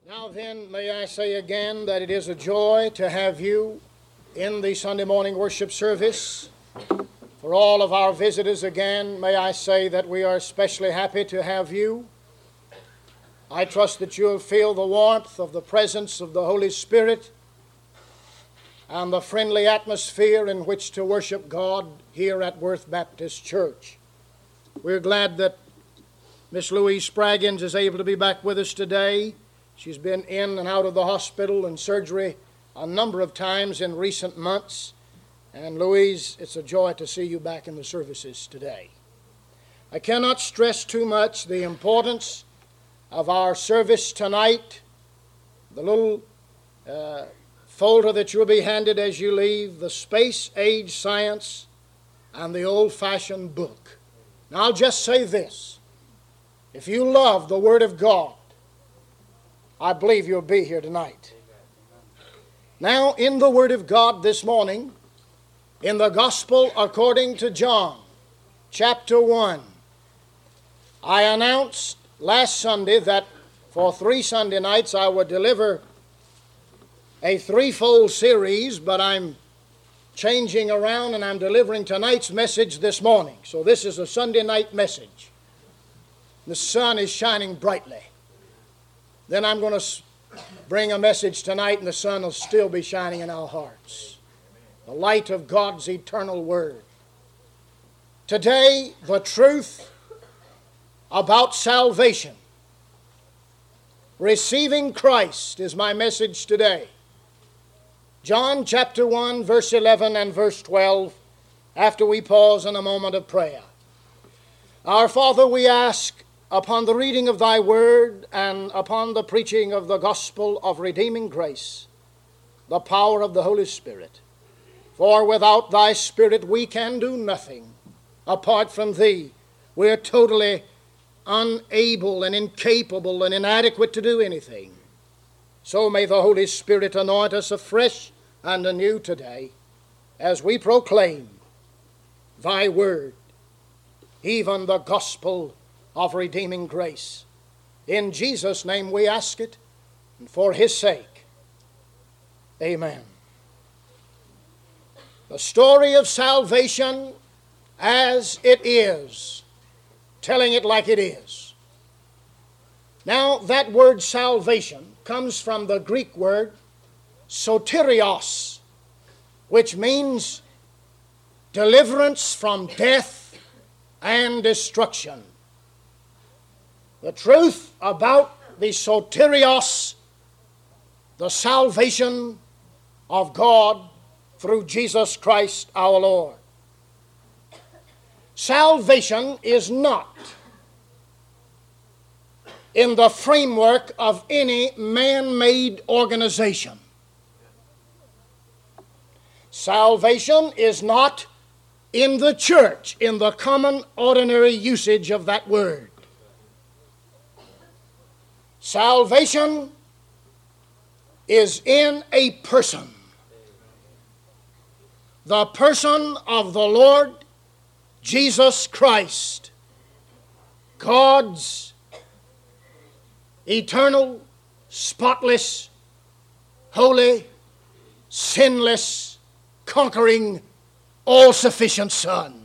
Now then, may I say again that it is a joy to have you in the Sunday morning worship service. For all of our visitors again, may I say that we are especially happy to have you. I trust that you'll feel the warmth of the presence of the Holy Spirit and the friendly atmosphere in which to worship God here at Worth Baptist Church. We're glad that Miss Louise Spraggins is able to be back with us today. She's been in and out of the hospital and surgery a number of times in recent months. And Louise, it's a joy to see you back in the services today. I cannot stress too much the importance of our service tonight. The little folder that you'll be handed as you leave, the Space Age Science and the Old-Fashioned Book. Now I'll just say this. If you love the Word of God, I believe you'll be here tonight. Now, in the Word of God this morning, in the Gospel according to John, chapter 1, I announced last Sunday that for 3 Sunday nights I would deliver a threefold series, but I'm changing around and I'm delivering tonight's message this morning. So this is a Sunday night message. The sun is shining brightly. Then I'm going to bring a message tonight and the sun will still be shining in our hearts. The light of God's eternal Word. Today, the truth about salvation. Receiving Christ is my message today. John chapter 1, verse 11 and verse 12, after we pause in a moment of prayer. Our Father, we ask, upon the reading of Thy Word and upon the preaching of the gospel of redeeming grace, the power of the Holy Spirit. For without Thy Spirit we can do nothing. Apart from Thee, we are totally unable and incapable and inadequate to do anything. So may the Holy Spirit anoint us afresh and anew today as we proclaim Thy Word, even the gospel of redeeming grace. In Jesus' name we ask it, and for His sake, amen. The story of salvation as it is, telling it like it is. Now, that word salvation comes from the Greek word soterios, which means deliverance from death and destruction. The truth about the soterios, the salvation of God through Jesus Christ our Lord. Salvation is not in the framework of any man-made organization. Salvation is not in the church, in the common ordinary usage of that word. Salvation is in a person. The person of the Lord Jesus Christ, God's eternal, spotless, holy, sinless, conquering, all-sufficient Son.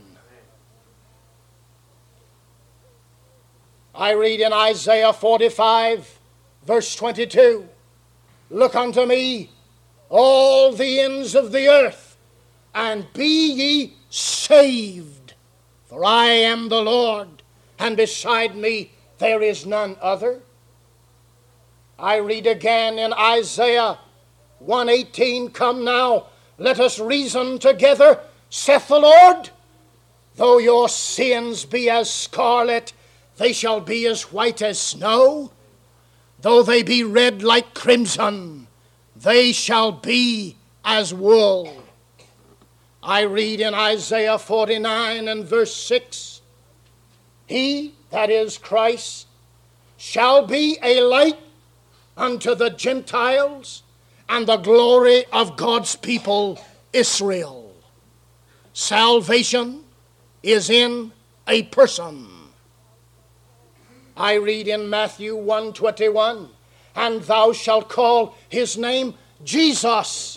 I read in Isaiah 45, verse 22, "Look unto me, all the ends of the earth, and be ye saved. For I am the Lord, and beside me there is none other." I read again in Isaiah 1:18, "Come now, let us reason together, saith the Lord. Though your sins be as scarlet, they shall be as white as snow. Though they be red like crimson, they shall be as wool." I read in Isaiah 49 and verse 6, "He, that is Christ, shall be a light unto the Gentiles and the glory of God's people Israel." Salvation is in a person. I read in Matthew 1:21, and thou shalt call his name Jesus,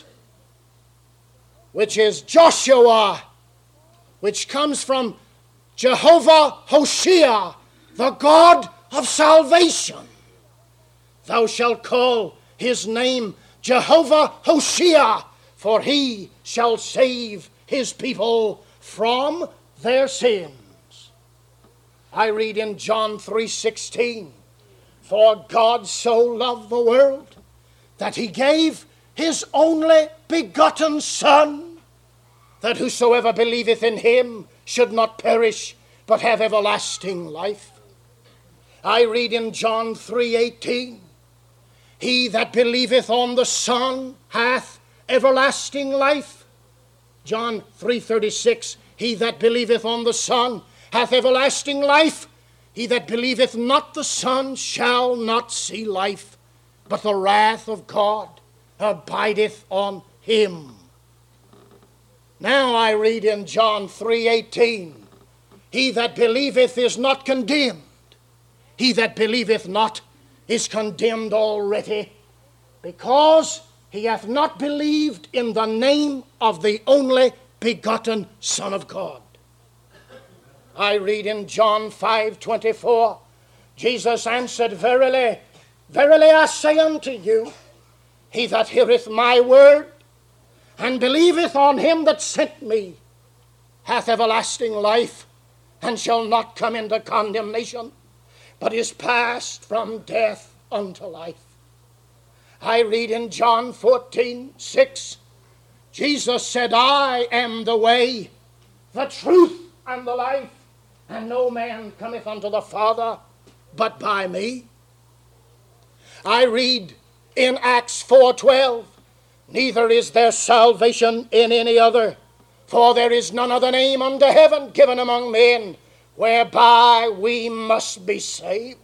which is Joshua, which comes from Jehovah Hoshea, the God of salvation. Thou shalt call his name Jehovah Hoshea, for he shall save his people from their sins. I read in John 3:16, for God so loved the world that he gave his only begotten Son, that whosoever believeth in him should not perish, but have everlasting life. I read in John 3:18, he that believeth on the Son hath everlasting life. John 3:36, he that believeth on the Son hath everlasting life. He that believeth not the Son shall not see life, but the wrath of God abideth on him. Now I read in John 3:18, he that believeth is not condemned. He that believeth not is condemned already, because he hath not believed in the name of the only begotten Son of God. I read in John 5:24, Jesus answered, verily, verily I say unto you, he that heareth my word and believeth on him that sent me hath everlasting life, and shall not come into condemnation, but is passed from death unto life. I read in John 14:6, Jesus said, I am the way, the truth, and the life, and no man cometh unto the Father but by me. I read in Acts 4:12, neither is there salvation in any other, for there is none other name under heaven given among men whereby we must be saved.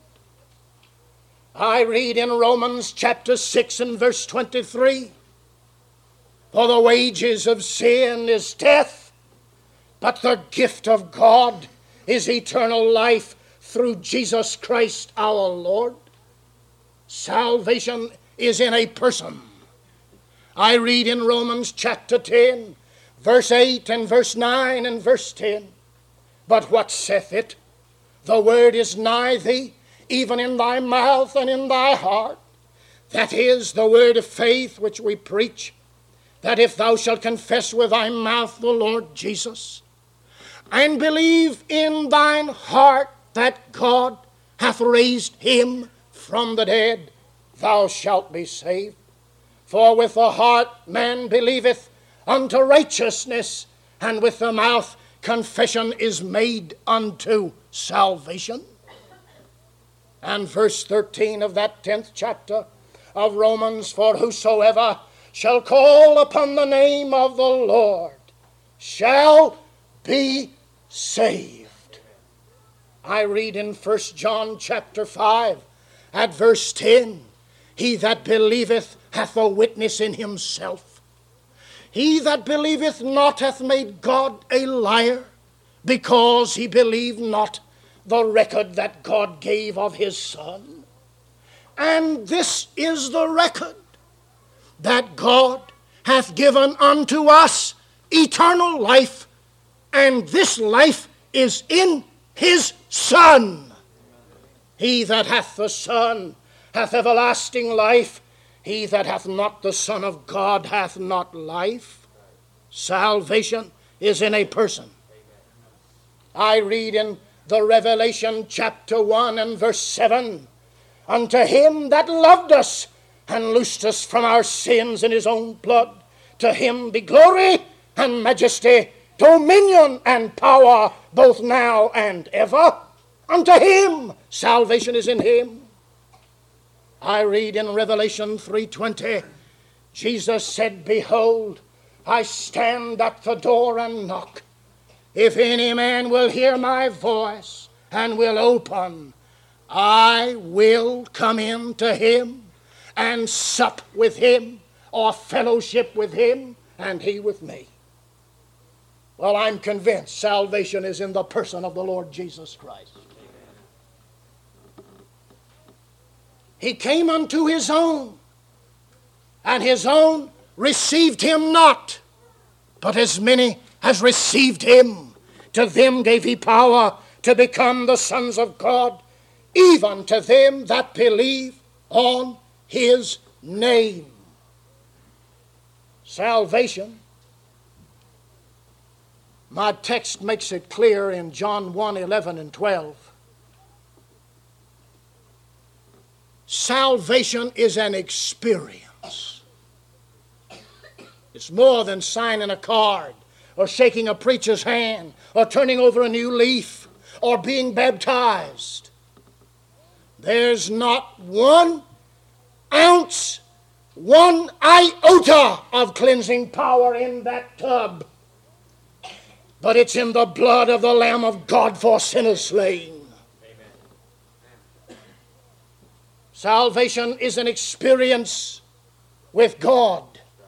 I read in Romans chapter 6 and verse 23, for the wages of sin is death, but the gift of God is eternal life through Jesus Christ our Lord. Salvation is in a person. I read in Romans chapter 10, verse 8 and verse 9 and verse 10, but what saith it? The word is nigh thee, even in thy mouth and in thy heart. That is the word of faith which we preach, that if thou shalt confess with thy mouth the Lord Jesus, and believe in thine heart that God hath raised him from the dead, thou shalt be saved. For with the heart man believeth unto righteousness, and with the mouth confession is made unto salvation. And verse 13 of that 10th chapter of Romans, for whosoever shall call upon the name of the Lord shall be saved. I read in 1 John chapter 5 at verse 10, he that believeth hath a witness in himself. He that believeth not hath made God a liar, because he believed not the record that God gave of his Son. And this is the record, that God hath given unto us eternal life, and this life is in his Son. He that hath the Son hath everlasting life. He that hath not the Son of God hath not life. Salvation is in a person. I read in the Revelation chapter 1 and verse 7, unto him that loved us and loosed us from our sins in his own blood, to him be glory and majesty, dominion and power, both now and ever. Unto him salvation is in him. I read in Revelation 3:20, Jesus said, behold, I stand at the door and knock. If any man will hear my voice and will open, I will come in to him and sup with him, or fellowship with him, and he with me. Well, I'm convinced salvation is in the person of the Lord Jesus Christ. He came unto his own, and his own received him not. But as many as received him, to them gave he power to become the sons of God, even to them that believe on his name. Salvation. My text makes it clear in John 1:11 and 12. Salvation is an experience. It's more than signing a card or shaking a preacher's hand or turning over a new leaf or being baptized. There's not 1 ounce, 1 iota of cleansing power in that tub. But it's in the blood of the Lamb of God for sinners slain. Salvation is an experience with God.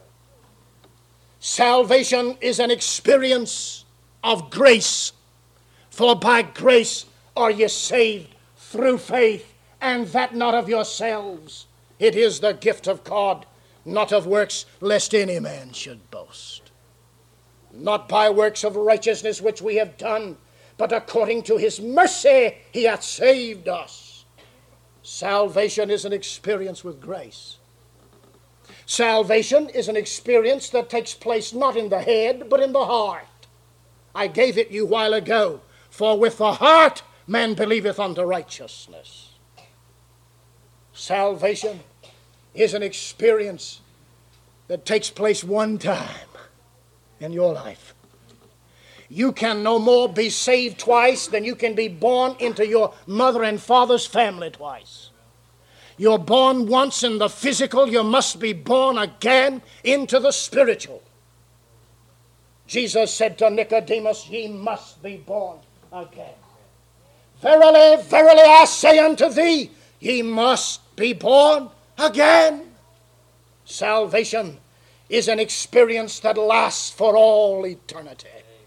Salvation is an experience of grace. For by grace are ye saved through faith, and that not of yourselves. It is the gift of God, not of works, lest any man should boast. Not by works of righteousness which we have done, but according to his mercy he hath saved us. Salvation is an experience with grace. Salvation is an experience that takes place not in the head, but in the heart. I gave it you a while ago. For with the heart man believeth unto righteousness. Salvation is an experience that takes place one time in your life. You can no more be saved twice than you can be born into your mother and father's family twice. You're born once in the physical, you must be born again into the spiritual. Jesus said to Nicodemus, ye must be born again. Verily, verily, I say unto thee, ye must be born again. Salvation is an experience that lasts for all eternity.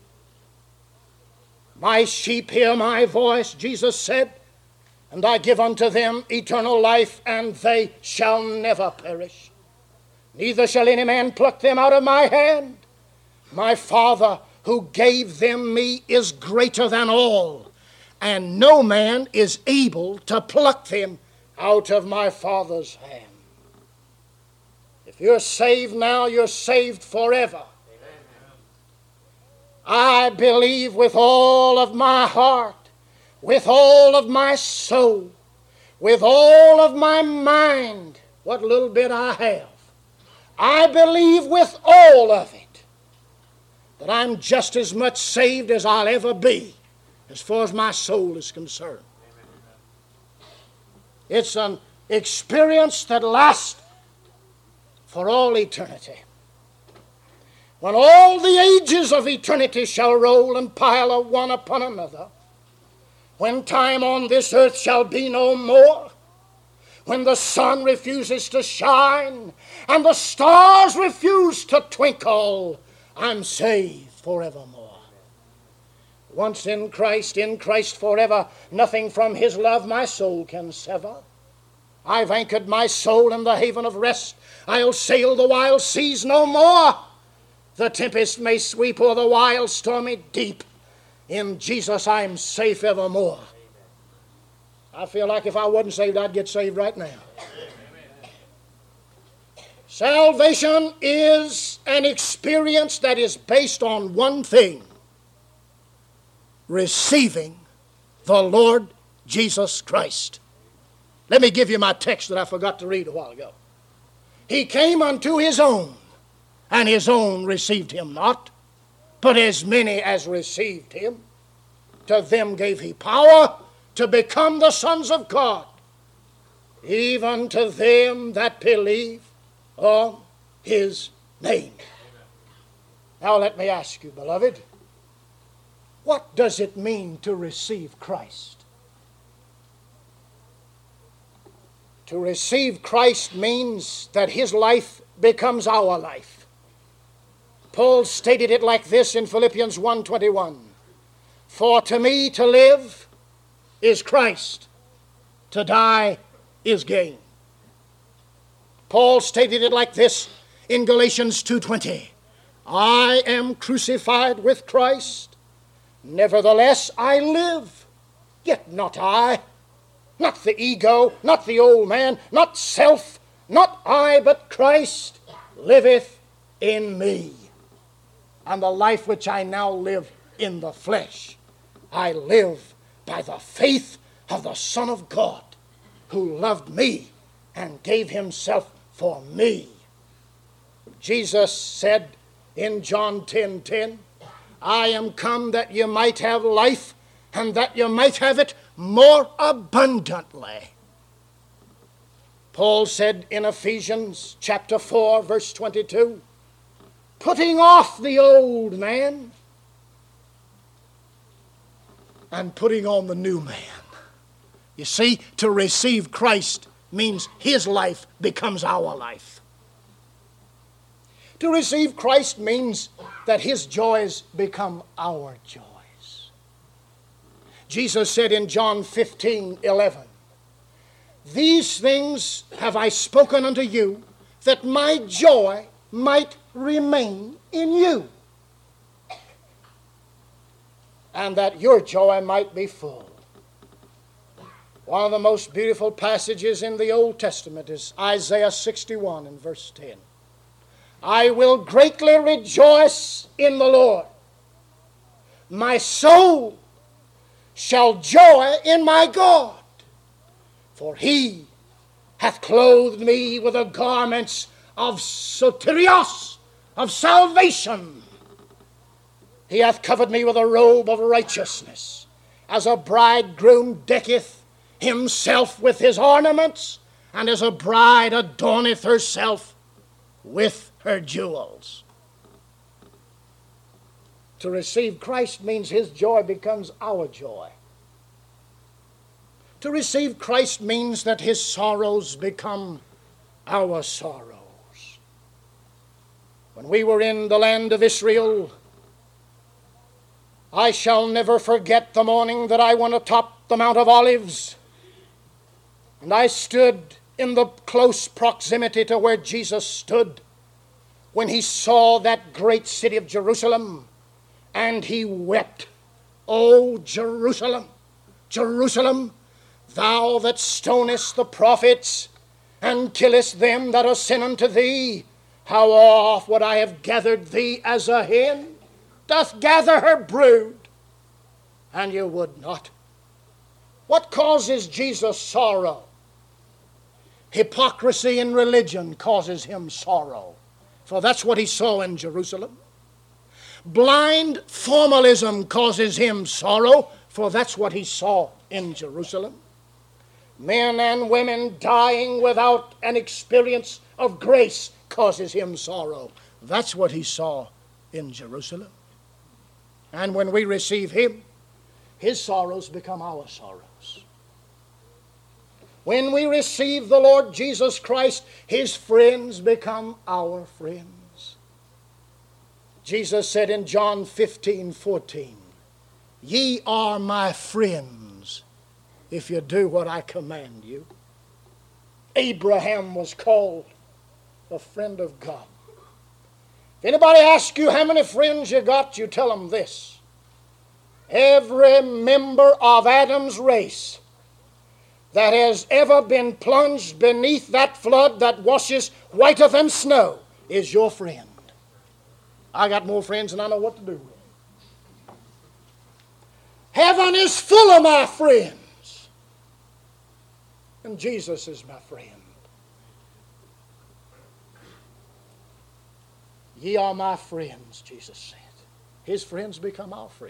My sheep hear my voice, Jesus said, and I give unto them eternal life, and they shall never perish. Neither shall any man pluck them out of my hand. My Father who gave them me is greater than all, and no man is able to pluck them out of my Father's hand. If you're saved now, you're saved forever. I believe with all of my heart, with all of my soul, with all of my mind, what little bit I have, I believe with all of it that I'm just as much saved as I'll ever be as far as my soul is concerned. It's an experience that lasts for all eternity. When all the ages of eternity shall roll and pile one upon another, when time on this earth shall be no more, when the sun refuses to shine and the stars refuse to twinkle, I'm saved forevermore. Once in Christ forever, nothing from his love my soul can sever. I've anchored my soul in the haven of rest. I'll sail the wild seas no more. The tempest may sweep o'er the wild stormy deep. In Jesus I'm safe evermore. I feel like if I wasn't saved, I'd get saved right now. Salvation is an experience that is based on one thing: receiving the Lord Jesus Christ. Let me give you my text that I forgot to read a while ago. He came unto his own, and his own received him not. But as many as received him, to them gave he power to become the sons of God, even to them that believe on his name. Now let me ask you, beloved, what does it mean to receive Christ? To receive Christ means that his life becomes our life. Paul stated it like this in Philippians 1:21. For to me to live is Christ, to die is gain. Paul stated it like this in Galatians 2:20. I am crucified with Christ. Nevertheless I live, yet not I. Not the ego, not the old man, not self, not I, but Christ liveth in me. And the life which I now live in the flesh, I live by the faith of the Son of God, who loved me and gave himself for me. Jesus said in John 10:10, I am come that you might have life, and that you might have it more abundantly. Paul said in Ephesians chapter 4, verse 22, putting off the old man and putting on the new man. You see, to receive Christ means his life becomes our life. To receive Christ means that his joys become our joys. Jesus said in John 15:11, these things have I spoken unto you, that my joy might remain in you, and that your joy might be full. One of the most beautiful passages in the Old Testament is Isaiah 61 and verse 10. I will greatly rejoice in the Lord. My soul shall joy in my God, for he hath clothed me with the garments of soterios, of salvation. He hath covered me with a robe of righteousness, as a bridegroom decketh himself with his ornaments, and as a bride adorneth herself with her jewels. To receive Christ means his joy becomes our joy. To receive Christ means that his sorrows become our sorrows. When we were in the land of Israel, I shall never forget the morning that I went atop the Mount of Olives, and I stood in the close proximity to where Jesus stood when he saw that great city of Jerusalem, and he wept, O Jerusalem, Jerusalem, thou that stonest the prophets and killest them that are sent unto thee, how oft would I have gathered thee as a hen doth gather her brood, and you would not. What causes Jesus sorrow? Hypocrisy in religion causes him sorrow, for that's what he saw in Jerusalem. Blind formalism causes him sorrow, for that's what he saw in Jerusalem. Men and women dying without an experience of grace causes him sorrow. That's what he saw in Jerusalem. And when we receive him, his sorrows become our sorrows. When we receive the Lord Jesus Christ, his friends become our friends. Jesus said in John 15:14, ye are my friends if you do what I command you. Abraham was called a friend of God. If anybody asks you how many friends you got, you tell them this: every member of Adam's race that has ever been plunged beneath that flood that washes whiter than snow is your friend. I got more friends than I know what to do with. Heaven is full of my friends, and Jesus is my friend. Ye are my friends, Jesus said. His friends become our friends.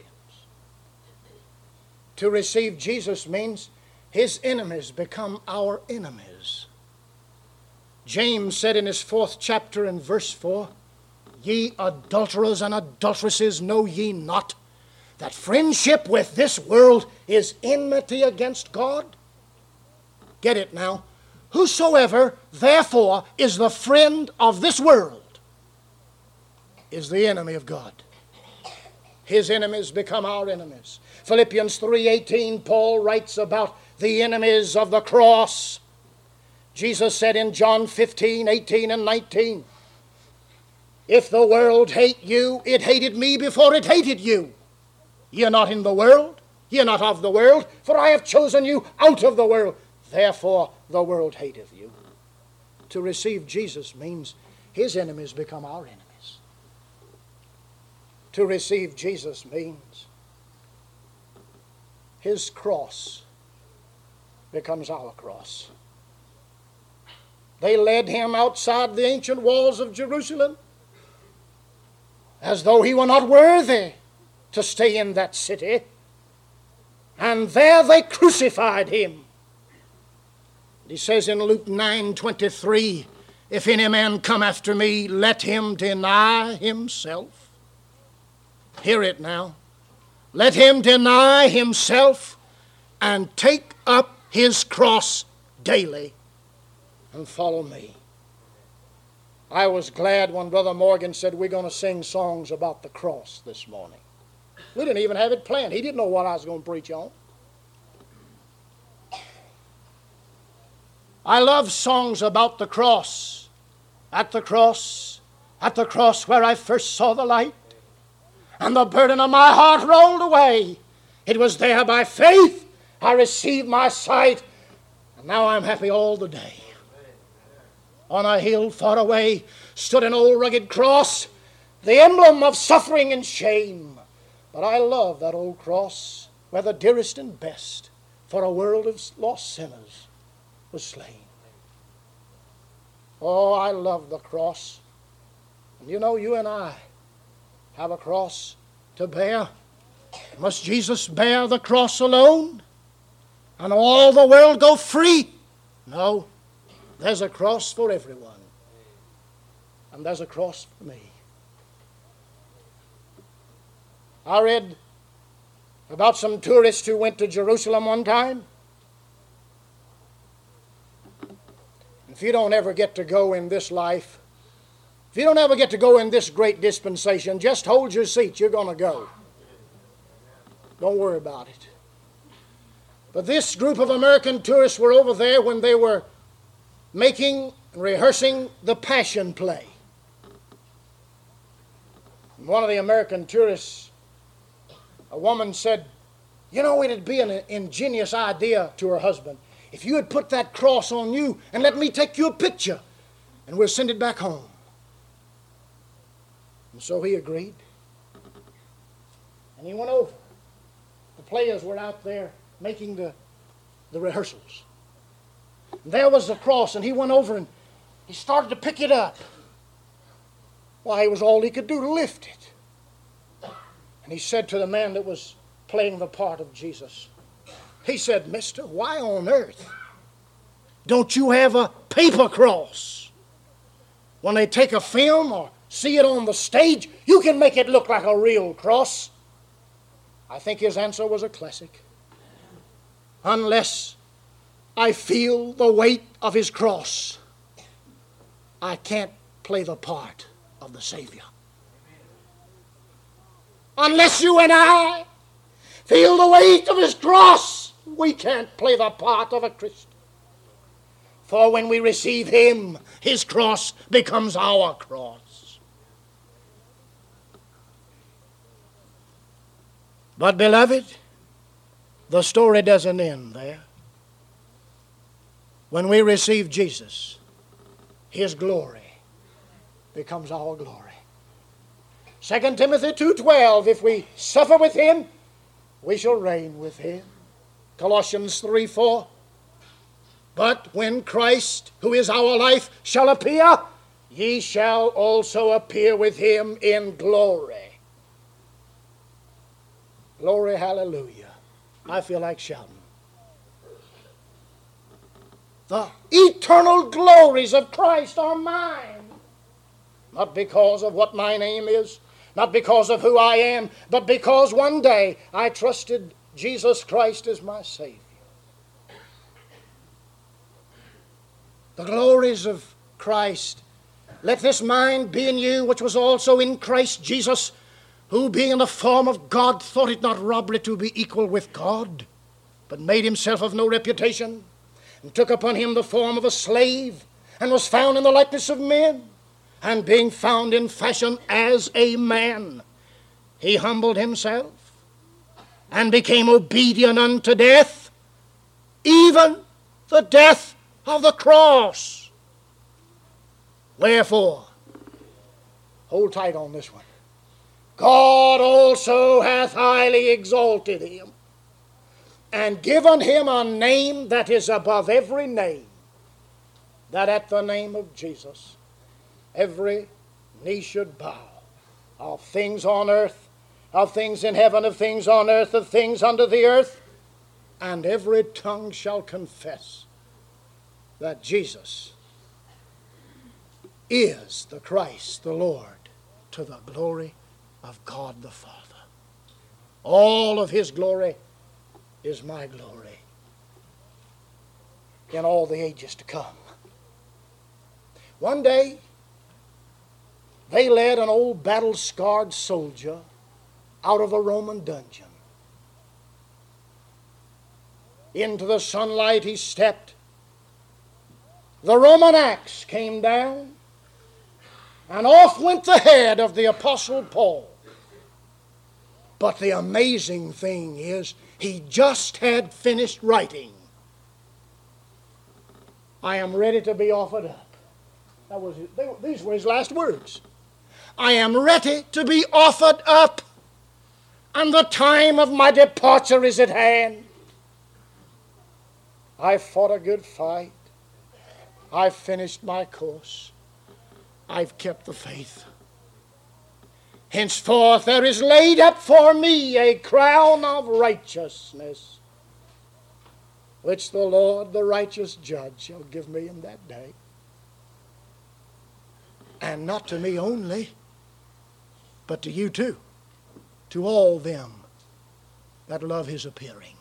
To receive Jesus means his enemies become our enemies. James said in his 4th chapter in verse 4, ye adulterers and adulteresses, know ye not that friendship with this world is enmity against God? Get it now. Whosoever therefore is the friend of this world is the enemy of God. His enemies become our enemies. Philippians 3:18, Paul writes about the enemies of the cross. Jesus said in John 15, 18, and 19, if the world hate you, it hated me before it hated you. Ye are not in the world, ye are not of the world, for I have chosen you out of the world. Therefore the world hateth you. To receive Jesus means his enemies become our enemies. To receive Jesus means his cross becomes our cross. They led him outside the ancient walls of Jerusalem as though he were not worthy to stay in that city. And there they crucified him. He says in Luke 9:23, if any man come after me, let him deny himself. Hear it now. Let him deny himself and take up his cross daily and follow me. I was glad when Brother Morgan said we're going to sing songs about the cross this morning. We didn't even have it planned. He didn't know what I was going to preach on. I love songs about the cross. At the cross where I first saw the light, and the burden of my heart rolled away. It was there by faith I received my sight, and now I'm happy all the day. On a hill far away stood an old rugged cross, the emblem of suffering and shame. But I love that old cross where the dearest and best for a world of lost sinners was slain. Oh, I love the cross. And you know, you and I have a cross to bear. Must Jesus bear the cross alone and all the world go free? No. There's a cross for everyone. And there's a cross for me. I read about some tourists who went to Jerusalem one time. If you don't ever get to go in this life, if you don't ever get to go in this great dispensation, just hold your seat. You're going to go. Don't worry about it. But this group of American tourists were over there when they were making and rehearsing the Passion Play. And one of the American tourists, a woman said, you know, it'd be an ingenious idea to her husband if you had put that cross on you and let me take you a picture and we'll send it back home. And so he agreed. And he went over. The players were out there making the rehearsals. And there was the cross, and he went over and he started to pick it up. Why, it was all he could do to lift it. And he said to the man that was playing the part of Jesus, he said, mister, why on earth don't you have a paper cross? When they take a film or see it on the stage, you can make it look like a real cross. I think his answer was a classic. Unless I feel the weight of his cross, I can't play the part of the Savior. Unless you and I feel the weight of his cross, we can't play the part of a Christian. For when we receive him, his cross becomes our cross. But beloved, the story doesn't end there. When we receive Jesus, his glory becomes our glory. 2 Timothy 2:12, if we suffer with him, we shall reign with him. Colossians 3:4, but when Christ, who is our life, shall appear, ye shall also appear with him in glory. Glory, hallelujah. I feel like shouting. The eternal glories of Christ are mine. Not because of what my name is, not because of who I am, but because one day I trusted Jesus Christ as my Savior. The glories of Christ. Let this mind be in you, which was also in Christ Jesus, who being in the form of God thought it not robbery to be equal with God, but made himself of no reputation, and took upon him the form of a slave, and was found in the likeness of men. And being found in fashion as a man, he humbled himself, and became obedient unto death, even the death of the cross. Wherefore, hold tight on this one, God also hath highly exalted him, and given him a name that is above every name, that at the name of Jesus every knee should bow, of things on earth, of things in heaven, of things on earth, of things under the earth, and every tongue shall confess that Jesus is the Christ, the Lord, to the glory of God the Father. All of his glory is my glory in all the ages to come. One day, they led an old battle-scarred soldier out of a Roman dungeon. Into the sunlight he stepped. The Roman axe came down, and off went the head of the Apostle Paul. But the amazing thing is, he just had finished writing, "I am ready to be offered up." These were his last words. "I am ready to be offered up, and the time of my departure is at hand. I fought a good fight. I've finished my course. I've kept the faith. Henceforth there is laid up for me a crown of righteousness, which the Lord, the righteous judge, shall give me in that day. And not to me only, but to you too, to all them that love his appearing."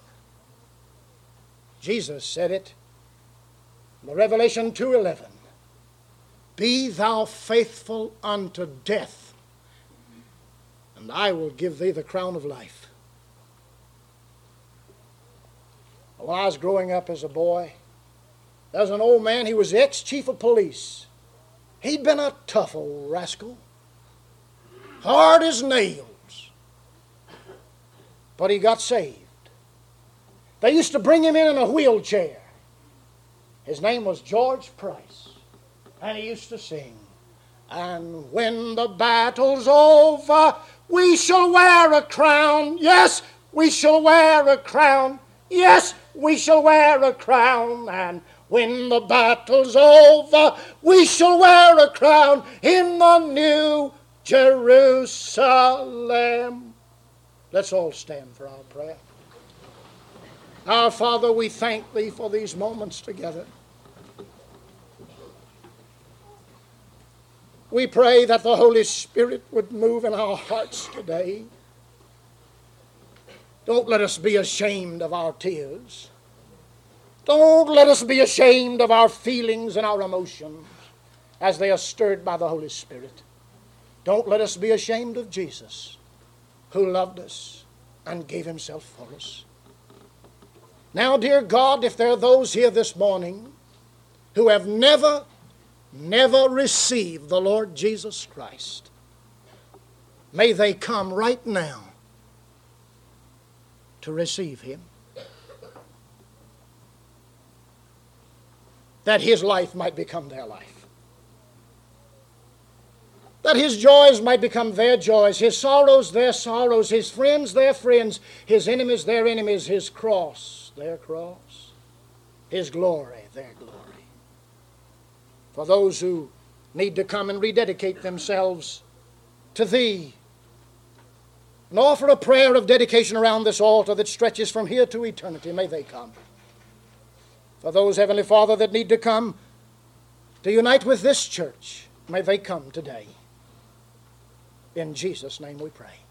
Jesus said it in Revelation 2:11. "Be thou faithful unto death, and I will give thee the crown of life." When I was growing up as a boy, there was an old man, he was the ex-chief of police. He'd been a tough old rascal, hard as nails, but he got saved. They used to bring him in a wheelchair. His name was George Price, and he used to sing, "And when the battle's over, we shall wear a crown. Yes, we shall wear a crown. Yes, we shall wear a crown. And when the battle's over, we shall wear a crown in the new Jerusalem." Let's all stand for our prayer. Our Father, we thank thee for these moments together. We pray that the Holy Spirit would move in our hearts today. Don't let us be ashamed of our tears. Don't let us be ashamed of our feelings and our emotions as they are stirred by the Holy Spirit. Don't let us be ashamed of Jesus, who loved us and gave himself for us. Now, dear God, if there are those here this morning who have never received the Lord Jesus Christ, may they come right now to receive him, that his life might become their life, that his joys might become their joys, his sorrows their sorrows, his friends their friends, his enemies their enemies, his cross their cross, his glory their glory. For those who need to come and rededicate themselves to thee and offer a prayer of dedication around this altar that stretches from here to eternity, may they come. For those, Heavenly Father, that need to come to unite with this church, may they come today. In Jesus' name we pray.